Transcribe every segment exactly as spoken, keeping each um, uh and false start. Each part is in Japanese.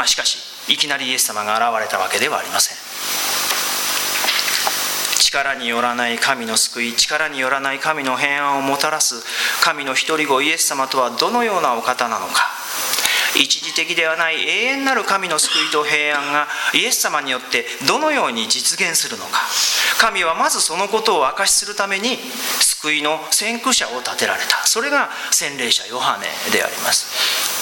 あしかしいきなりイエス様が現れたわけではありません。力によらない神の救い、力によらない神の平安をもたらす神の一人子イエス様とはどのようなお方なのか。一時的ではない永遠なる神の救いと平安がイエス様によってどのように実現するのか。神はまずそのことを証しするために救いの先駆者を立てられた。それが洗礼者ヨハネであります。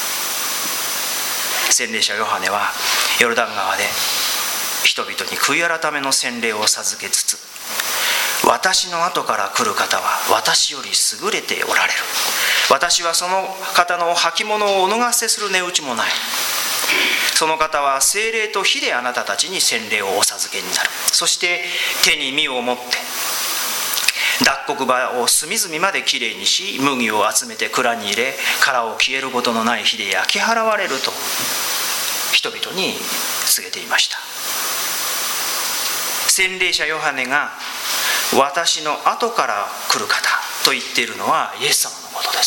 洗礼者ヨハネはヨルダン川で人々に悔い改めの洗礼を授けつつ、私の後から来る方は私より優れておられる。私はその方の履物をお脱がせする値打ちもない。その方は聖霊と火であなたたちに洗礼をお授けになる。そして手に実を持って脱穀場を隅々まできれいにし、麦を集めて蔵に入れ、殻を消えることのない火で焼き払われると人々に告げていました。洗礼者ヨハネが私の後から来る方と言っているのはイエス様のことです。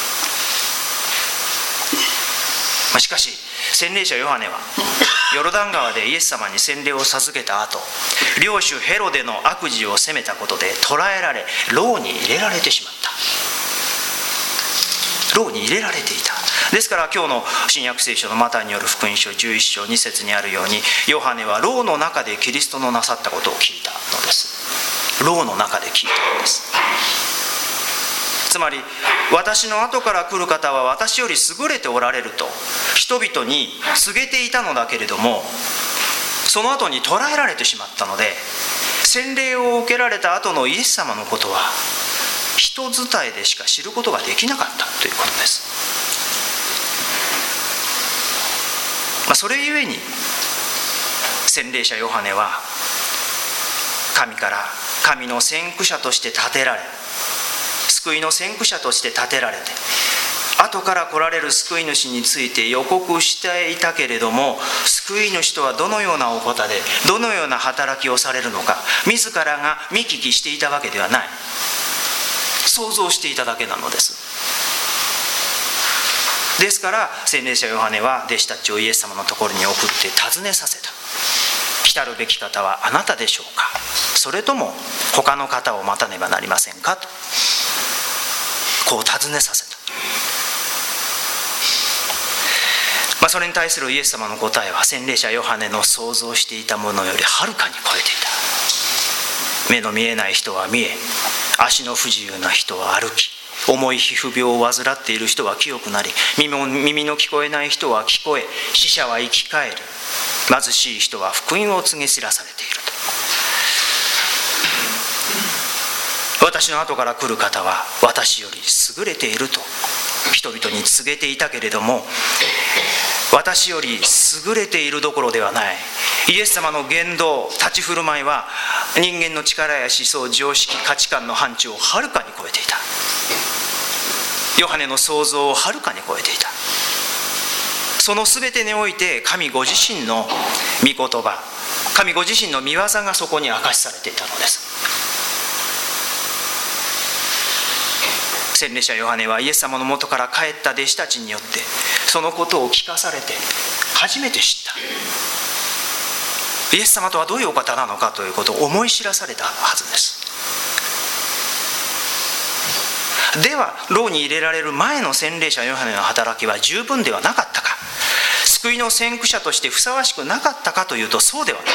しかし洗礼者ヨハネはヨルダン川でイエス様に洗礼を授けた後、領主ヘロデの悪事を責めたことで捕らえられ、牢に入れられてしまった。牢に入れられていた。ですから今日の新約聖書のマタイによる福音書じゅういっ章に節にあるように、ヨハネは牢の中でキリストのなさったことを聞いたのです。牢の中で聞いたのです。つまり私の後から来る方は私より優れておられると人々に告げていたのだけれども、その後に捕らえられてしまったので、洗礼を受けられた後のイエス様のことは人伝えでしか知ることができなかったということです。まあ、それゆえに洗礼者ヨハネは神から神の先駆者として立てられ、救いの先駆者として立てられて、後から来られる救い主について予告していたけれども、救い主とはどのようなお方でどのような働きをされるのか、自らが見聞きしていたわけではない。想像していただけなのです。ですから洗礼者ヨハネは弟子たちをイエス様のところに送って尋ねさせた。来たるべき方はあなたでしょうか、それとも他の方を待たねばなりませんかと、こう尋ねさせた。まあ、それに対するイエス様の答えは洗礼者ヨハネの想像していたものよりはるかに超えていた。目の見えない人は見え、足の不自由な人は歩き、重い皮膚病を患っている人は清くなり、耳の聞こえない人は聞こえ、死者は生き返る、貧しい人は福音を告げ知らされていると。私の後から来る方は私より優れていると人々に告げていたけれども、私より優れているどころではない。イエス様の言動、立ち振る舞いは人間の力や思想、常識、価値観の範疇をはるかに超えていた。ヨハネの想像をはるかに超えていた。その全てにおいて神ご自身の御言葉、神ご自身の御業がそこに明かしされていたのです。洗礼者ヨハネはイエス様の元から帰った弟子たちによってそのことを聞かされて初めて知った。イエス様とはどういうお方なのかということを思い知らされたはずです。では牢に入れられる前の洗礼者ヨハネの働きは十分ではなかったか、救いの先駆者としてふさわしくなかったかというと、そうではない。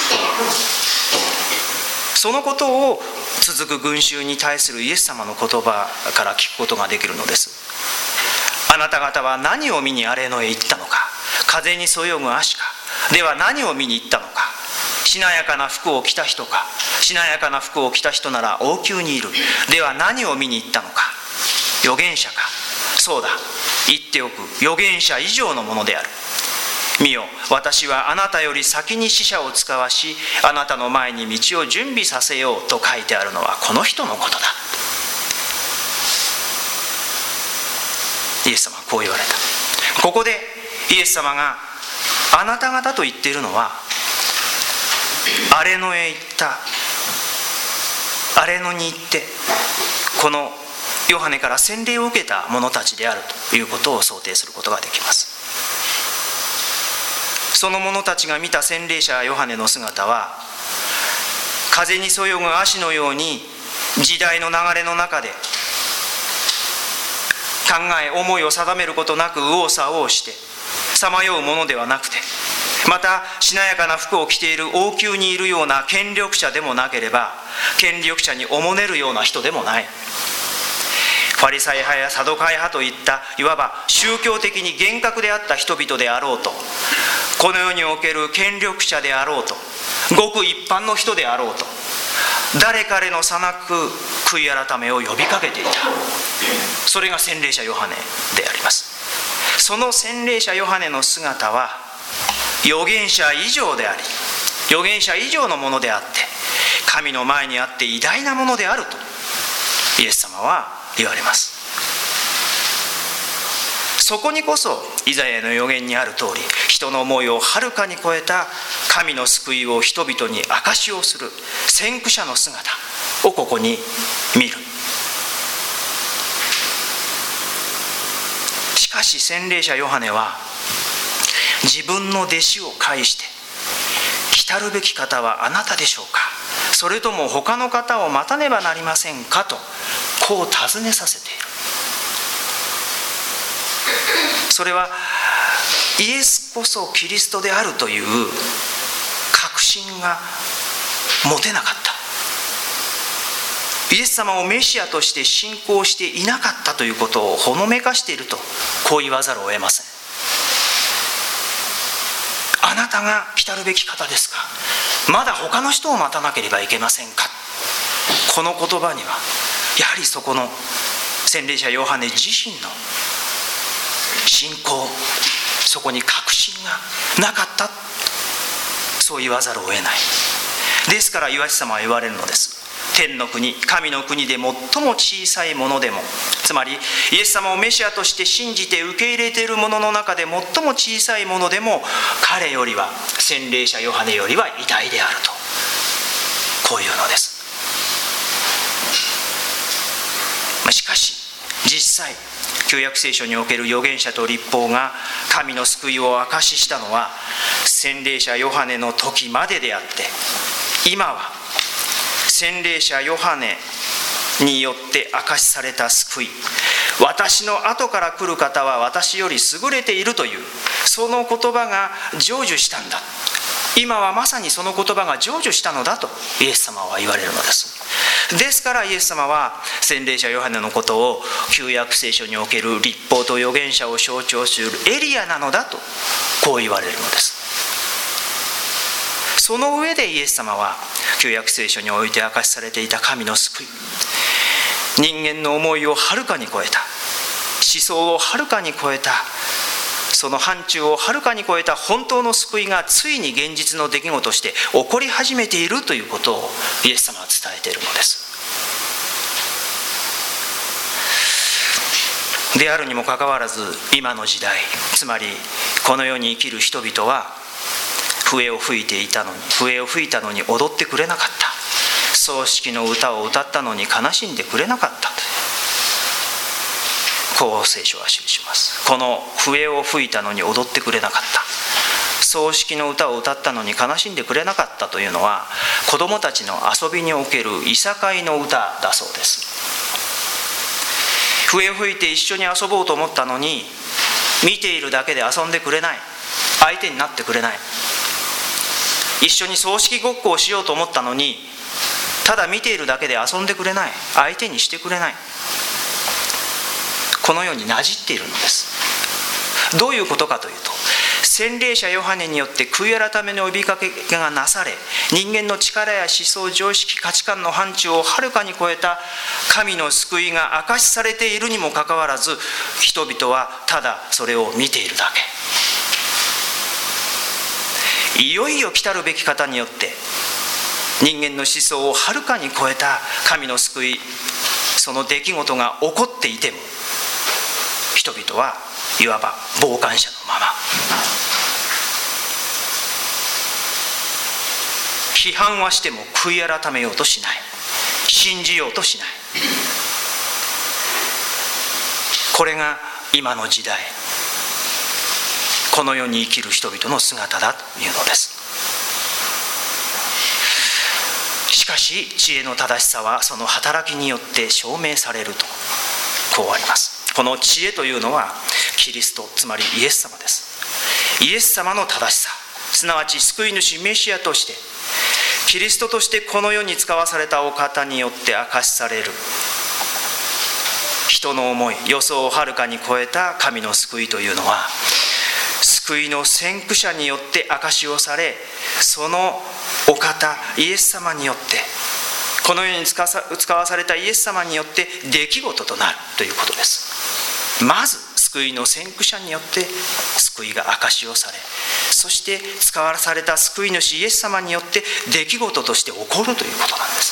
そのことを続く群衆に対するイエス様の言葉から聞くことができるのです。あなた方は何を見に荒れ野へ行ったのか、風にそよぐ葦か。では何を見に行ったのか、しなやかな服を着た人か。しなやかな服を着た人なら王宮にいる。では何を見に行ったのか、預言者か。そうだ、言っておく、預言者以上のものである。見よ、私はあなたより先に使者を使わし、あなたの前に道を準備させようと書いてあるのはこの人のことだ。イエス様はこう言われた。ここでイエス様があなた方と言っているのは、荒れ野へ行った、荒れ野に行ってこのヨハネから洗礼を受けた者たちであるということを想定することができます。 その者たちが見た洗礼者ヨハネの姿は、風にそよぐ足のように時代の流れの中で考え思いを定めることなく右往左往してさまようものではなくて、またしなやかな服を着ている王宮にいるような権力者でもなければ、権力者におもねるような人でもない。ファリサイ派やサドカイ派といったいわば宗教的に厳格であった人々であろうと、この世における権力者であろうと、ごく一般の人であろうと、誰彼のさなく悔い改めを呼びかけていた。それが洗礼者ヨハネであります。その洗礼者ヨハネの姿は預言者以上であり、預言者以上のものであって、神の前にあって偉大なものであるとイエス様は言われます。そこにこそイザヤの預言にある通り、人の思いをはるかに超えた神の救いを人々に証しをする先駆者の姿をここに見る。しかし洗礼者ヨハネは自分の弟子を介して、来たるべき方はあなたでしょうか、それとも他の方を待たねばなりませんかと、こう尋ねさせている。それはイエスこそキリストであるという確信が持てなかった、イエス様をメシアとして信仰していなかったということをほのめかしていると、こう言わざるを得ません。あなたが来たるべき方ですか、まだ他の人を待たなければいけませんか。この言葉にはやはりそこの洗礼者ヨハネ自身の信仰、そこに確信がなかった、そう言わざるを得ない。ですから岩地様は言われるのです。天の国、神の国で最も小さいものでも、つまりイエス様をメシアとして信じて受け入れているものの中で最も小さいものでも、彼よりは、洗礼者ヨハネよりは偉大であると、こういうのです。しかし実際旧約聖書における預言者と律法が神の救いを証ししたのは洗礼者ヨハネの時までであって、今は洗礼者ヨハネによって証しされた救い、私の後から来る方は私より優れているというその言葉が成就したんだ。今はまさにその言葉が成就したのだとイエス様は言われるのです。ですからイエス様は洗礼者ヨハネのことを旧約聖書における律法と預言者を象徴するエリアなのだとこう言われるのです。その上でイエス様は旧約聖書において明かしされていた神の救い、人間の思いをはるかに超えた、思想をはるかに超えた、その範疇をはるかに超えた本当の救いがついに現実の出来事として起こり始めているということをイエス様は伝えているのです。であるにもかかわらず、今の時代、つまりこの世に生きる人々は笛を吹いていたのに笛を吹いたのに踊ってくれなかった、葬式の歌を歌ったのに悲しんでくれなかったと、こう聖書は記します。この笛を吹いたのに踊ってくれなかった、葬式の歌を歌ったのに悲しんでくれなかったというのは、子どもたちの遊びにおけるいさかいの歌だそうです。笛を吹いて一緒に遊ぼうと思ったのに、見ているだけで遊んでくれない、相手になってくれない。一緒に葬式ごっこをしようと思ったのに、ただ見ているだけで遊んでくれない、相手にしてくれない。このようになじっているのです。どういうことかというと、洗礼者ヨハネによって悔い改めの呼びかけがなされ、人間の力や思想、常識、価値観の範疇をはるかに超えた神の救いが明かしされているにもかかわらず、人々はただそれを見ているだけ。いよいよ来たるべき方によって人間の思想をはるかに超えた神の救い、その出来事が起こっていても、人々はいわば傍観者のまま、批判はしても悔い改めようとしない、信じようとしない。これが今の時代、 この世に生きる人々の姿だというのです。しかし知恵の正しさはその働きによって証明されるとこうあります。この知恵というのはキリスト、つまりイエス様です。イエス様の正しさ、すなわち救い主メシアとしてキリストとしてこの世に使わされたお方によって明かしされる、人の思い、予想をはるかに超えた神の救いというのは、救いの先駆者によって明かしをされ、そのお方イエス様によって、この世に使わされたイエス様によって出来事となるということです。まず救いの先駆者によって救いが明かしをされ、そして使わされた救い主イエス様によって出来事として起こるということなんです。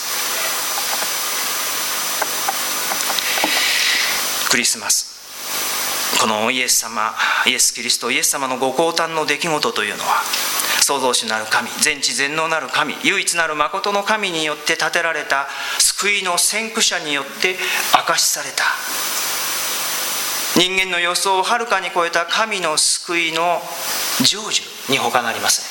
クリスマス、このイエス様、イエス・キリスト、イエス様のご降誕の出来事というのは、創造主なる神、全知全能なる神、唯一なる真の神によって建てられた救いの先駆者によって明かしされた、人間の予想をはるかに超えた神の救いの成就に他なりませ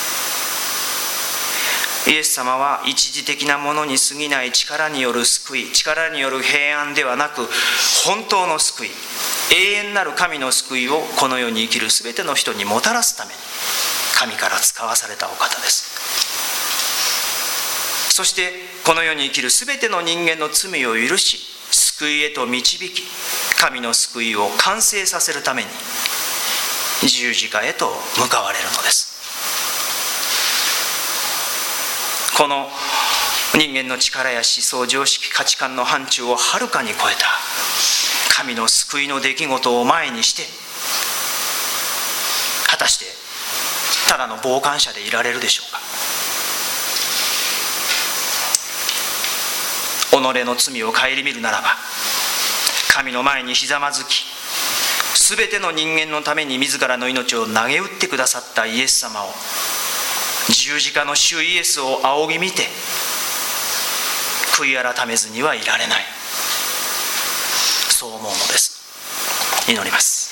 ん。イエス様は一時的なものに過ぎない力による救い、力による平安ではなく、本当の救い、永遠なる神の救いをこの世に生きるすべての人にもたらすために神から使わされたお方です。そしてこの世に生きるすべての人間の罪を許し、救いへと導き、神の救いを完成させるために十字架へと向かわれるのです。この人間の力や思想、常識、価値観の範疇をはるかに超えた神の救いの出来事を前にして、果たしてただの傍観者でいられるでしょうか。己の罪を顧みるならば、神の前にひざまずき、すべての人間のために自らの命を投げ打ってくださったイエス様を、十字架の主イエスを仰ぎ見て悔い改めずにはいられない、そう思うのです。祈ります。